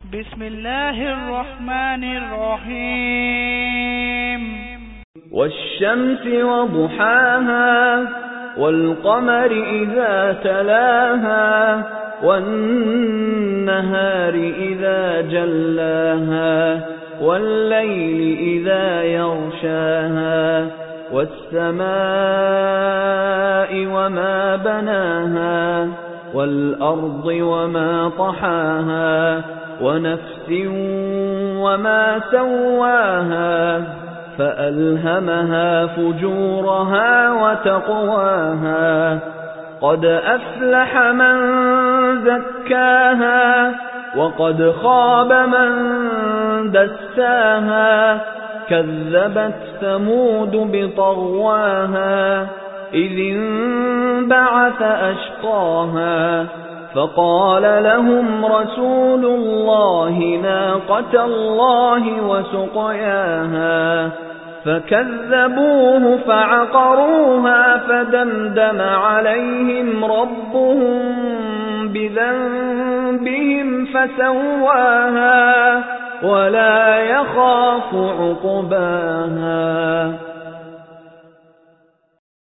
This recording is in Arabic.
بسم الله الرحمن الرحيم والشمس وضحاها والقمر إذا تلاها والنهار إذا جلاها والليل إذا يغشاها والسماء وما بناها والأرض وما طحاها ونفس وما سواها فألهمها فجورها وتقواها قد أفلح من زكاها وقد خاب من دساها كذبت ثمود بطغواها إذ انبعث أشقاها فقال لهم رسول الله ناقة الله وسقياها فكذبوه فعقروها فدمدم عليهم ربهم بذنبهم فسواها ولا يخاف عقباها